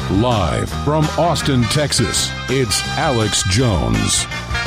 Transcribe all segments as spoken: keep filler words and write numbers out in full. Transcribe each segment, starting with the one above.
Live from Austin, Texas, it's Alex Jones.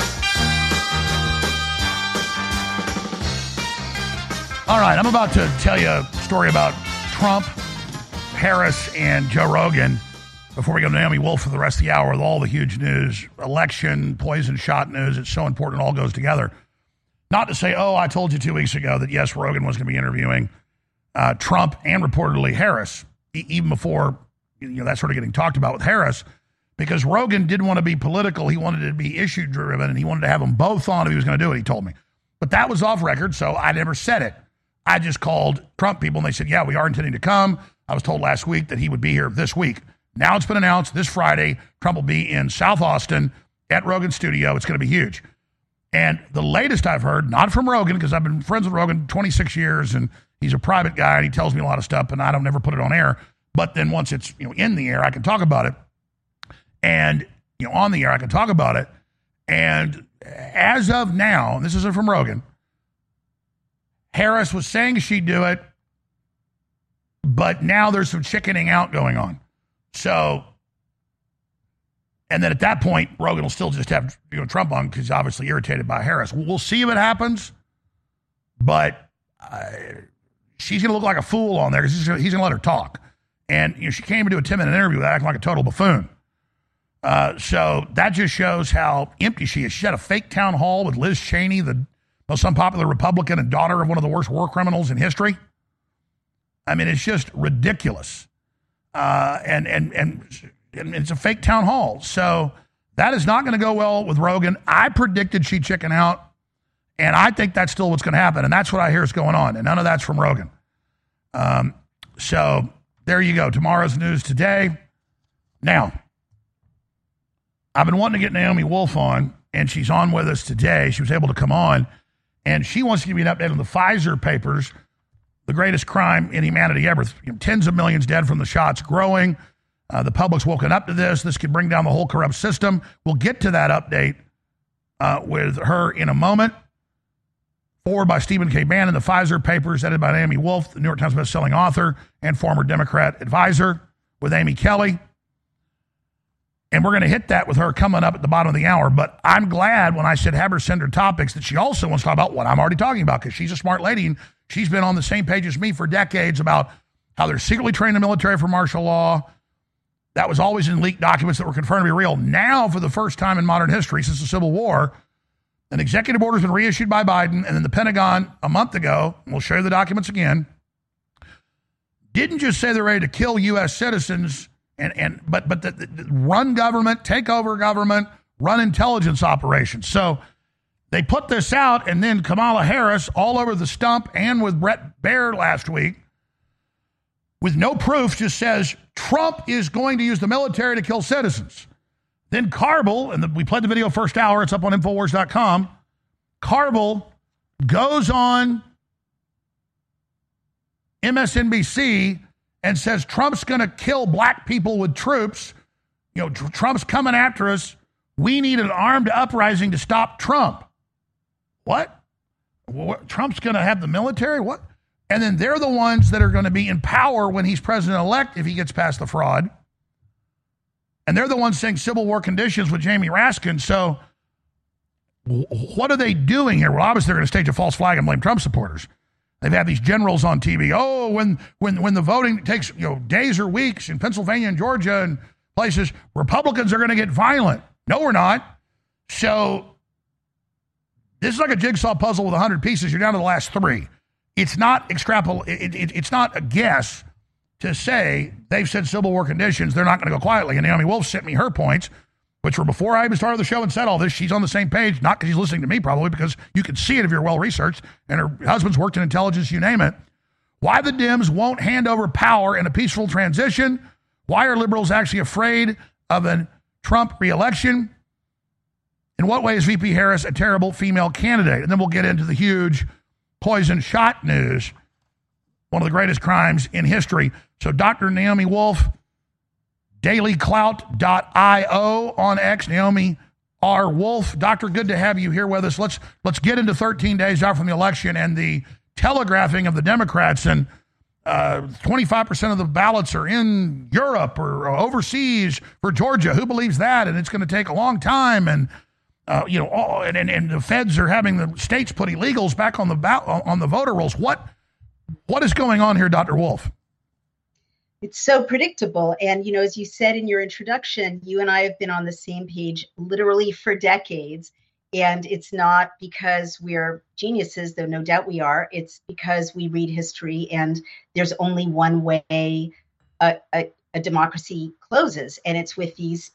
All right, I'm about to tell you a story about Trump, Harris, and Joe Rogan before we go to Naomi Wolf for the rest of the hour with all the huge news, election, poison shot news. It's so important it all goes together. Not to say, oh, I told you two weeks ago that, yes, Rogan was going to be interviewing uh, Trump and reportedly Harris, e- even before you know that started getting talked about with Harris, because Rogan didn't want to be political. He wanted it to be issue-driven, and he wanted to have them both on if he was going to do it, he told me. But that was off record, so I never said it. I just called Trump people, and they said, yeah, we are intending to come. I was told last week that he would be here this week. Now it's been announced this Friday, Trump will be in South Austin at Rogan's studio. It's going to be huge. And the latest I've heard, not from Rogan, because I've been friends with Rogan twenty-six years, and he's a private guy, and he tells me a lot of stuff, and I don't never put it on air. But then once it's you know in the air, I can talk about it. And you know on the air, I can talk about it. And as of now, and this isn't from Rogan, Harris was saying she'd do it, but now there's some chickening out going on. So, and then at that point, Rogan will still just have you know Trump on because he's obviously irritated by Harris. We'll see if it happens, but uh, she's going to look like a fool on there because he's going to let her talk. And you know, she came into a ten-minute interview acting like a total buffoon. Uh, so that just shows how empty she is. She had a fake town hall with Liz Cheney, the most unpopular Republican and daughter of one of the worst war criminals in history. I mean, it's just ridiculous. Uh, and, and, and, and it's a fake town hall. So that is not going to go well with Rogan. I predicted she'd chicken out, and I think that's still what's going to happen. And that's what I hear is going on. And none of that's from Rogan. Um, so there you go. Tomorrow's news today. Now, I've been wanting to get Naomi Wolf on, and she's on with us today. She was able to come on, and she wants to give you an update on the Pfizer papers, the greatest crime in humanity ever. You know, tens of millions dead from the shots, growing. Uh, the public's woken up to this. This could bring down the whole corrupt system. We'll get to that update uh, with her in a moment. Forward by Stephen K. Bannon, the Pfizer papers, edited by Naomi Wolf, the New York Times bestselling author and former Democrat advisor, with Amy Kelly. And we're going to hit that with her coming up at the bottom of the hour. But I'm glad when I said have her send her topics that she also wants to talk about what I'm already talking about, because she's a smart lady and she's been on the same page as me for decades about how they're secretly training the military for martial law. That was always in leaked documents that were confirmed to be real. Now, for the first time in modern history since the Civil War, an executive order has been reissued by Biden, and then the Pentagon a month ago, and we'll show you the documents again, didn't just say they're ready to kill U S citizens, and, and but but the, the, run government, take over government, run intelligence operations. So they put this out, and then Kamala Harris all over the stump and with Brett Baer last week, with no proof, just says Trump is going to use the military to kill citizens. Then Carville, and the, we played the video first hour, it's up on Infowars dot com. Carville goes on M S N B C and says Trump's going to kill black people with troops. You know, tr- Trump's coming after us. We need an armed uprising to stop Trump. What? what? Trump's going to have the military? What? And then they're the ones that are going to be in power when he's president-elect if he gets past the fraud. And they're the ones saying civil war conditions with Jamie Raskin. So what are they doing here? Well, obviously they're going to stage a false flag and blame Trump supporters. They've had these generals on T V. Oh, when when when the voting takes you know days or weeks in Pennsylvania and Georgia and places, Republicans are going to get violent. No, we're not. So this is like a jigsaw puzzle with one hundred pieces. You're down to the last three. It's not extrapol. It, it, it's not a guess to say they've said civil war conditions. They're not going to go quietly. And Naomi Wolf sent me her points, which were before I even started the show and said all this. She's on the same page, not because she's listening to me probably, because you can see it if you're well-researched, and her husband's worked in intelligence, you name it. Why the Dems won't hand over power in a peaceful transition. Why are liberals actually afraid of a Trump re-election? In what way is V P Harris a terrible female candidate? And then we'll get into the huge poison shot news, one of the greatest crimes in history. So Doctor Naomi Wolf, daily clout dot io on X, Naomi R. Wolf. Doctor, good to have you here with us. Let's let's get into thirteen days out from the election and the telegraphing of the Democrats. And uh, twenty-five percent of the ballots are in Europe or overseas for Georgia. Who believes that? And it's going to take a long time. And, uh, you know, all, and, and, and the feds are having the states put illegals back on the ba- on the voter rolls. What What is going on here, Doctor Wolf? It's so predictable. And, you know, as you said in your introduction, you and I have been on the same page literally for decades. And it's not because we're geniuses, though no doubt we are. It's because we read history, and there's only one way a, a, a democracy closes. And it's with these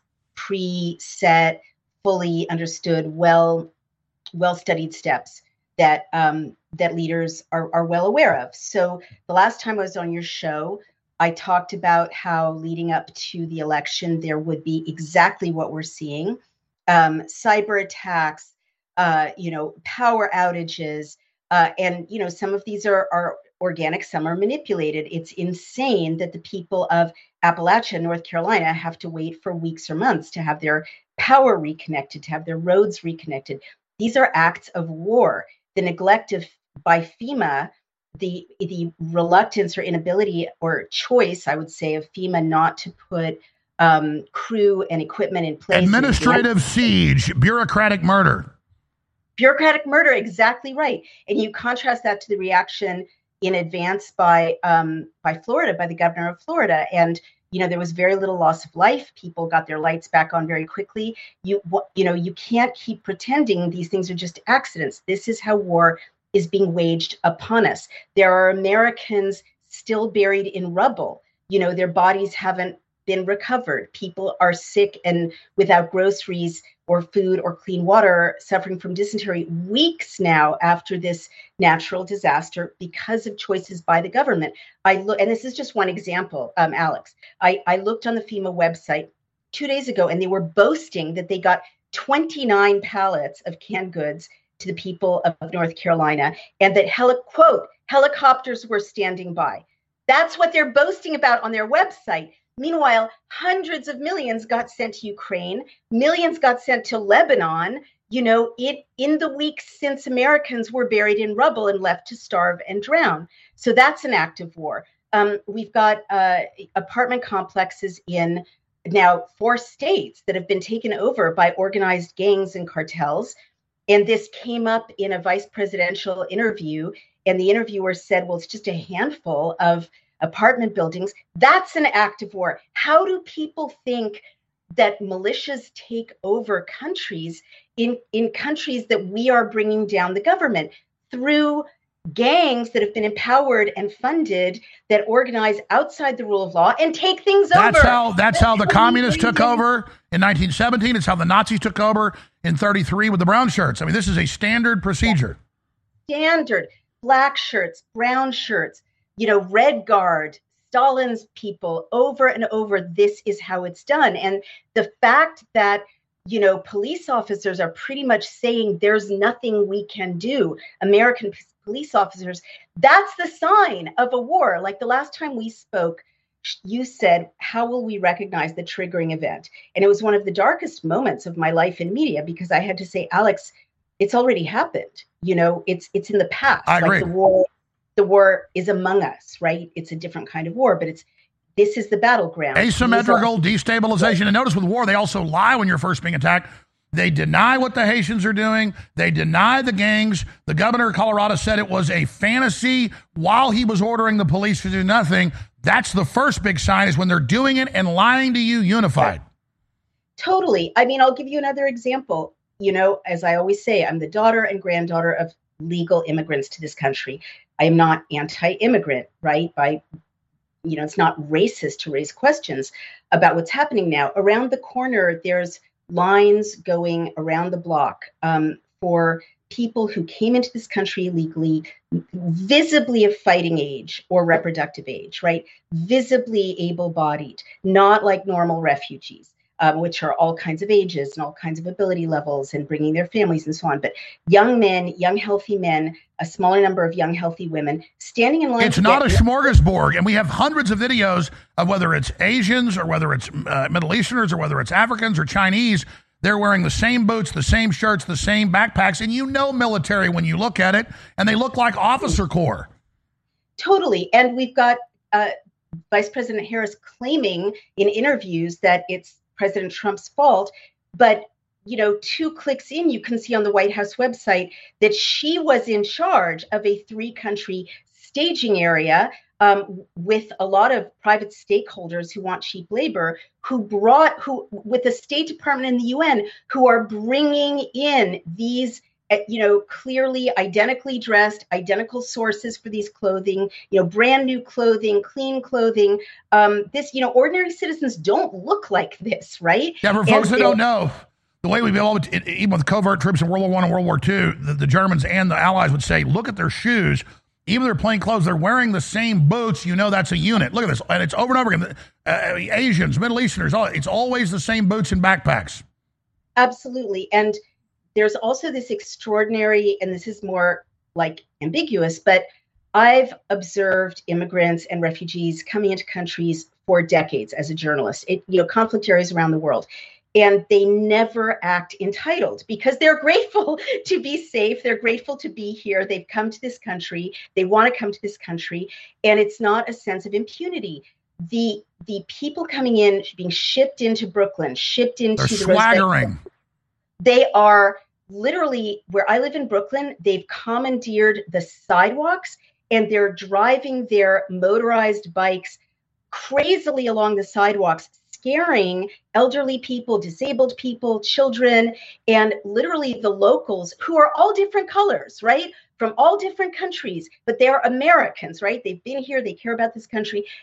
pre-set, fully understood, well, well-studied steps that um, that leaders are, are well aware of. So the last time I was on your show, I talked about how leading up to the election, there would be exactly what we're seeing. Um, cyber attacks, uh, you know, power outages, uh, and, you know, some of these are, are organic, some are manipulated. It's insane that the people of Appalachia, North Carolina, have to wait for weeks or months to have their power reconnected, to have their roads reconnected. These are acts of war. The neglect of by FEMA, the the reluctance or inability or choice, I would say, of FEMA not to put um, crew and equipment in place. Administrative siege, bureaucratic murder. Bureaucratic murder, exactly right. And you contrast that to the reaction in advance by um, by Florida, by the governor of Florida. And, you know, there was very little loss of life. People got their lights back on very quickly. You, you know, you can't keep pretending these things are just accidents. This is how war is being waged upon us. There are Americans still buried in rubble. You know, their bodies haven't been recovered. People are sick and without groceries or food or clean water, suffering from dysentery weeks now after this natural disaster because of choices by the government. I look, and this is just one example, um, Alex. I, I looked on the FEMA website two days ago, and they were boasting that they got twenty-nine pallets of canned goods to the people of North Carolina, and that, heli- quote, helicopters were standing by. That's what they're boasting about on their website. Meanwhile, hundreds of millions got sent to Ukraine, millions got sent to Lebanon, you know, it in the weeks since Americans were buried in rubble and left to starve and drown. So that's an act of war. Um, we've got uh, apartment complexes in now four states that have been taken over by organized gangs and cartels. And this came up in a vice presidential interview, and the interviewer said, well, it's just a handful of apartment buildings. That's an act of war. How do people think that militias take over countries in, in countries that we are bringing down the government through gangs that have been empowered and funded that organize outside the rule of law and take things that's over? How, that's, that's how the communists took over in nineteen seventeen. It's how the Nazis took over in thirty-three with the brown shirts. I mean, this is a standard procedure. Standard. Black shirts, brown shirts, you know, Red Guard, Stalin's people, over and over, this is how it's done. And the fact that, you know, police officers are pretty much saying there's nothing we can do, American p- police officers, that's the sign of a war. Like the last time we spoke, you said, how will we recognize the triggering event? And it was one of the darkest moments of my life in media, because I had to say, Alex, it's already happened. You know, it's it's in the past. I agree. Like the war, the war is among us, right? It's a different kind of war, but it's this is the battleground. Asymmetrical destabilization. And notice with war, they also lie when you're first being attacked. They deny what the Haitians are doing. They deny the gangs. The governor of Colorado said it was a fantasy while he was ordering the police to do nothing. That's the first big sign, is when they're doing it and lying to you unified. Totally. I mean, I'll give you another example. You know, as I always say, I'm the daughter and granddaughter of legal immigrants to this country. I am not anti-immigrant, right? By, you know, it's not racist to raise questions about what's happening now. Around the corner, there's lines going around the block um, for people who came into this country illegally, visibly of fighting age or reproductive age, right? Visibly able-bodied, not like normal refugees. Um, which are all kinds of ages and all kinds of ability levels and bringing their families and so on. But young men, young, healthy men, a smaller number of young, healthy women standing in line. It's not a smorgasbord. And we have hundreds of videos of whether it's Asians or whether it's uh, Middle Easterners or whether it's Africans or Chinese. They're wearing the same boots, the same shirts, the same backpacks. And you know military when you look at it, and they look like officer corps. Totally. And we've got uh, Vice President Harris claiming in interviews that it's President Trump's fault. But, you know, two clicks in, you can see on the White House website that she was in charge of a three country staging area um, with a lot of private stakeholders who want cheap labor, who brought, who with the State Department and the U N, who are bringing in these, you know, clearly identically dressed, identical sources for these clothing, you know, brand new clothing, clean clothing. Um, this, you know, ordinary citizens don't look like this, right? Yeah, for folks that don't know, the way we built, even with covert troops in World War One and World War Two, the, the Germans and the Allies would say, look at their shoes. Even their plain clothes, they're wearing the same boots. You know that's a unit. Look at this. And it's over and over again. Uh, Asians, Middle Easterners, it's always the same boots and backpacks. Absolutely. And there's also this extraordinary, and this is more like ambiguous, but I've observed immigrants and refugees coming into countries for decades as a journalist, it, you know, conflict areas around the world. And they never act entitled because they're grateful to be safe. They're grateful to be here. They've come to this country. They want to come to this country. And it's not a sense of impunity. The the people coming in, being shipped into Brooklyn, shipped into they're the swaggering. They are literally, where I live in Brooklyn, they've commandeered the sidewalks and they're driving their motorized bikes crazily along the sidewalks, scaring elderly people, disabled people, children, and literally the locals who are all different colors, right? From all different countries, but they're Americans, right? They've been here, they care about this country.